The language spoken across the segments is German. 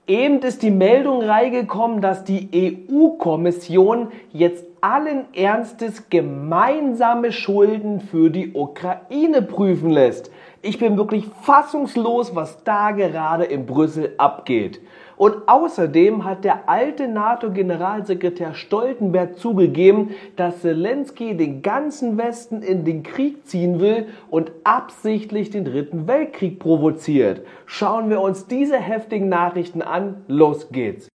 Eben ist die Meldung reingekommen, dass die EU-Kommission jetzt allen Ernstes gemeinsame Schulden für die Ukraine prüfen lässt. Ich bin wirklich fassungslos, was da gerade in Brüssel abgeht. Und außerdem hat der alte NATO-Generalsekretär Stoltenberg zugegeben, dass Zelensky den ganzen Westen in den Krieg ziehen will und absichtlich den Dritten Weltkrieg provoziert. Schauen wir uns diese heftigen Nachrichten an. Los geht's!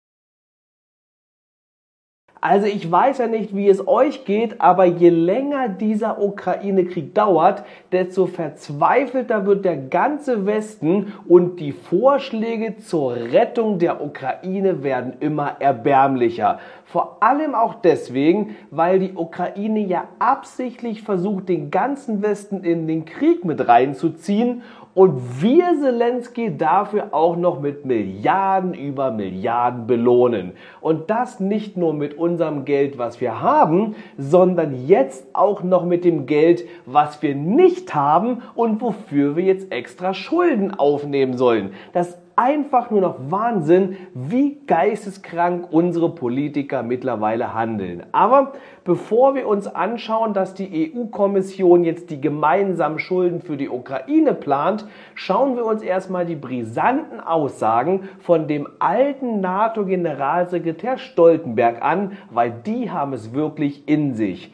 Also ich weiß ja nicht, wie es euch geht, aber je länger dieser Ukraine-Krieg dauert, desto verzweifelter wird der ganze Westen und die Vorschläge zur Rettung der Ukraine werden immer erbärmlicher. Vor allem auch deswegen, weil die Ukraine ja absichtlich versucht, den ganzen Westen in den Krieg mit reinzuziehen und wir Zelensky dafür auch noch mit Milliarden über Milliarden belohnen. Und das nicht nur mit unserem Geld, was wir haben, sondern jetzt auch noch mit dem Geld, was wir nicht haben und wofür wir jetzt extra Schulden aufnehmen sollen. Das einfach nur noch Wahnsinn, wie geisteskrank unsere Politiker mittlerweile handeln. Aber bevor wir uns anschauen, dass die EU-Kommission jetzt die gemeinsamen Schulden für die Ukraine plant, schauen wir uns erstmal die brisanten Aussagen von dem alten NATO-Generalsekretär Stoltenberg an, weil die haben es wirklich in sich.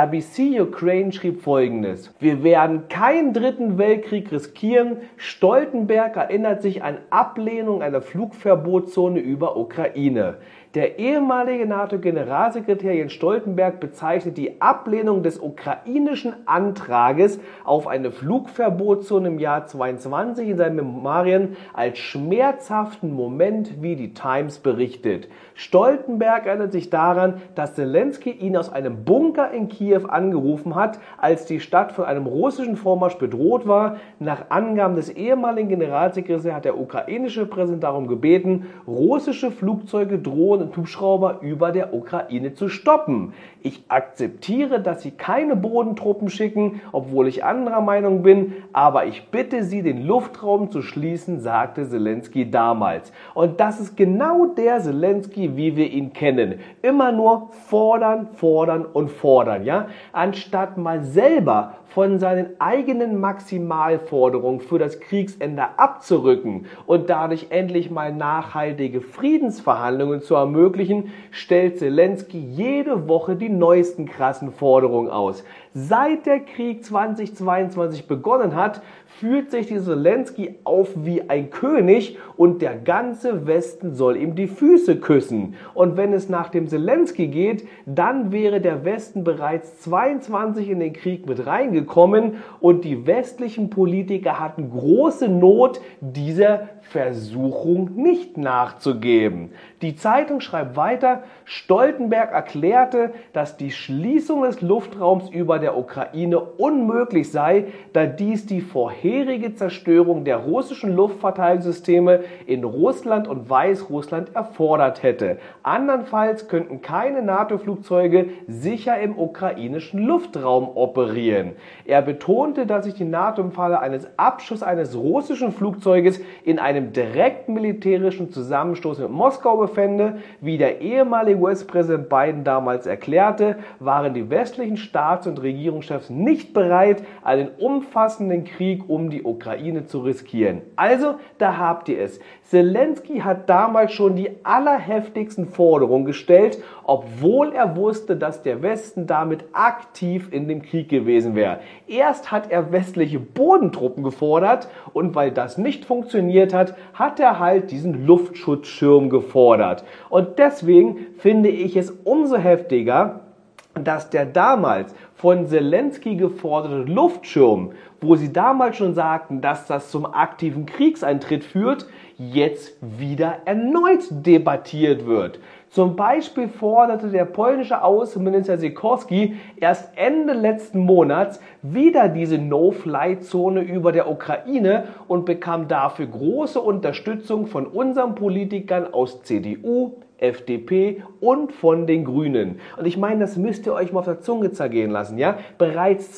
RBC Ukraine schrieb Folgendes: Wir werden keinen dritten Weltkrieg riskieren. Stoltenberg erinnert sich an Ablehnung einer Flugverbotszone über Ukraine. Der ehemalige NATO-Generalsekretär Jens Stoltenberg bezeichnet die Ablehnung des ukrainischen Antrages auf eine Flugverbotszone im Jahr 2022 in seinen Memoiren als schmerzhaften Moment, wie die Times berichtet. Stoltenberg erinnert sich daran, dass Zelensky ihn aus einem Bunker in Kiew angerufen hat, als die Stadt von einem russischen Vormarsch bedroht war. Nach Angaben des ehemaligen Generalsekretärs hat der ukrainische Präsident darum gebeten, russische Flugzeuge, Drohnen und Hubschrauber über der Ukraine zu stoppen. Ich akzeptiere, dass sie keine Bodentruppen schicken, obwohl ich anderer Meinung bin, aber ich bitte sie, den Luftraum zu schließen, sagte Zelensky damals. Und das ist genau der Zelensky, wie wir ihn kennen. Immer nur fordern, fordern und fordern, ja? Anstatt mal selber von seinen eigenen Maximalforderungen für das Kriegsende abzurücken und dadurch endlich mal nachhaltige Friedensverhandlungen zu ermöglichen, stellt Zelensky jede Woche die neuesten krassen Forderungen aus. Seit der Krieg 2022 begonnen hat, führt sich die Zelensky auf wie ein König und der ganze Westen soll ihm die Füße küssen. Und wenn es nach dem Zelensky geht, dann wäre der Westen bereits 22 in den Krieg mit reingekommen und die westlichen Politiker hatten große Not, dieser Versuchung nicht nachzugeben. Die Zeitung schreibt weiter, Stoltenberg erklärte, dass die Schließung des Luftraums über der Ukraine unmöglich sei, da dies die vorherige Zerstörung der russischen Luftverteidigungssysteme in Russland und Weißrussland erfordert hätte. Andernfalls könnten keine NATO-Flugzeuge sicher im ukrainischen Luftraum operieren. Er betonte, dass sich die NATO im Falle eines Abschusses eines russischen Flugzeuges in einem direkten militärischen Zusammenstoß mit Moskau befände. Wie der ehemalige US-Präsident Biden damals erklärte, waren die westlichen Staats- und Regierungschefs nicht bereit, einen umfassenden Krieg um die Ukraine zu riskieren. Also, da habt ihr es. Zelensky hat damals schon die allerheftigsten Forderungen gestellt, obwohl er wusste, dass der Westen damit aktiv in dem Krieg gewesen wäre. Erst hat er westliche Bodentruppen gefordert und weil das nicht funktioniert hat, hat er halt diesen Luftschutzschirm gefordert. Und deswegen finde ich es umso heftiger, dass der damals von Zelensky geforderte Luftschirm, wo sie damals schon sagten, dass das zum aktiven Kriegseintritt führt, jetzt wieder erneut debattiert wird. Zum Beispiel forderte der polnische Außenminister Sikorski erst Ende letzten Monats wieder diese No-Fly-Zone über der Ukraine und bekam dafür große Unterstützung von unseren Politikern aus CDU, FDP und von den Grünen. Und ich meine, das müsst ihr euch mal auf der Zunge zergehen lassen, ja? Bereits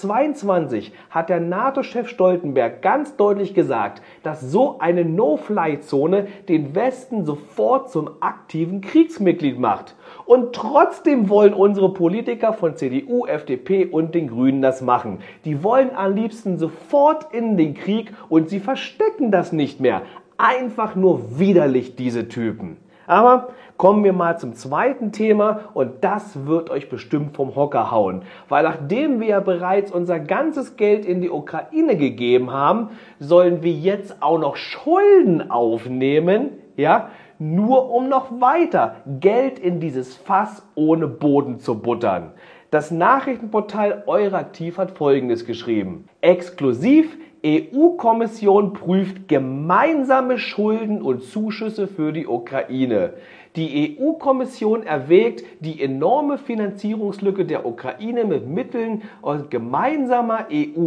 22 hat der NATO-Chef Stoltenberg ganz deutlich gesagt, dass so eine No-Fly-Zone den Westen sofort zum aktiven Kriegsmitglied macht. Und trotzdem wollen unsere Politiker von CDU, FDP und den Grünen das machen. Die wollen am liebsten sofort in den Krieg und sie verstecken das nicht mehr. Einfach nur widerlich, diese Typen. Aber kommen wir mal zum zweiten Thema und das wird euch bestimmt vom Hocker hauen. Weil nachdem wir ja bereits unser ganzes Geld in die Ukraine gegeben haben, sollen wir jetzt auch noch Schulden aufnehmen, ja, nur um noch weiter Geld in dieses Fass ohne Boden zu buttern. Das Nachrichtenportal Eurativ hat Folgendes geschrieben. Exklusiv: EU-Kommission prüft gemeinsame Schulden und Zuschüsse für die Ukraine. Die EU-Kommission erwägt die enorme Finanzierungslücke der Ukraine mit Mitteln aus gemeinsamer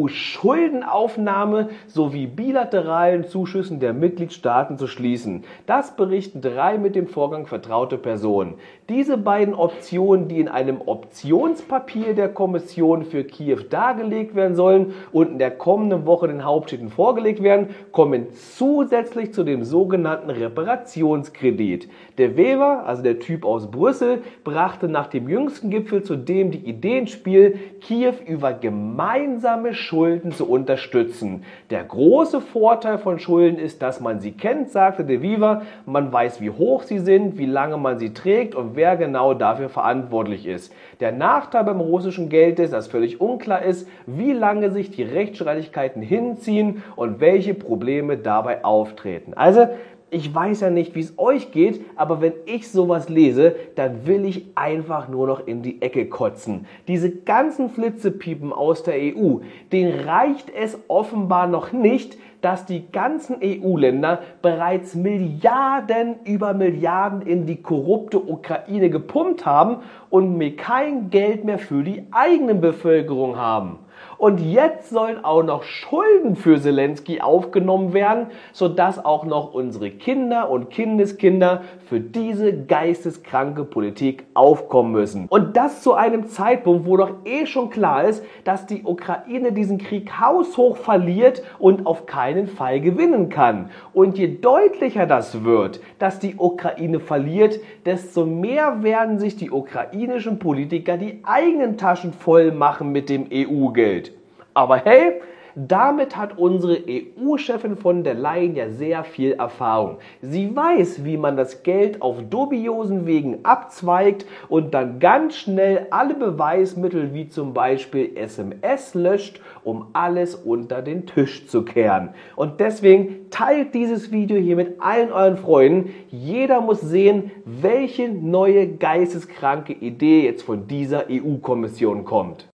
EU-Schuldenaufnahme sowie bilateralen Zuschüssen der Mitgliedstaaten zu schließen. Das berichten 3 mit dem Vorgang vertraute Personen. Diese beiden Optionen, die in einem Optionspapier der Kommission für Kiew dargelegt werden sollen und in der kommenden Woche den Hauptstädten vorgelegt werden, kommen zusätzlich zu dem sogenannten Reparationskredit. Der Weber, also der Typ aus Brüssel, brachte nach dem jüngsten Gipfel zudem die Idee ins Spiel, Kiew über gemeinsame Schulden zu unterstützen. Der große Vorteil von Schulden ist, dass man sie kennt, sagte de Wever. Man weiß, wie hoch sie sind, wie lange man sie trägt und wer genau dafür verantwortlich ist. Der Nachteil beim russischen Geld ist, dass völlig unklar ist, wie lange sich die Rechtsstreitigkeiten hinziehen und welche Probleme dabei auftreten. Also, ich weiß ja nicht, wie es euch geht, aber wenn ich sowas lese, dann will ich einfach nur noch in die Ecke kotzen. Diese ganzen Flitzepiepen aus der EU, denen reicht es offenbar noch nicht, dass die ganzen EU-Länder bereits Milliarden über Milliarden in die korrupte Ukraine gepumpt haben und mir kein Geld mehr für die eigene Bevölkerung haben. Und jetzt sollen auch noch Schulden für Zelensky aufgenommen werden, sodass auch noch unsere Kinder und Kindeskinder für diese geisteskranke Politik aufkommen müssen. Und das zu einem Zeitpunkt, wo doch schon klar ist, dass die Ukraine diesen Krieg haushoch verliert und auf keinen Fall gewinnen kann. Und je deutlicher das wird, dass die Ukraine verliert, desto mehr werden sich die ukrainischen Politiker die eigenen Taschen voll machen mit dem EU-Geld. Aber hey, damit hat unsere EU-Chefin von der Leyen ja sehr viel Erfahrung. Sie weiß, wie man das Geld auf dubiosen Wegen abzweigt und dann ganz schnell alle Beweismittel wie zum Beispiel SMS löscht, um alles unter den Tisch zu kehren. Und deswegen teilt dieses Video hier mit allen euren Freunden. Jeder muss sehen, welche neue geisteskranke Idee jetzt von dieser EU-Kommission kommt.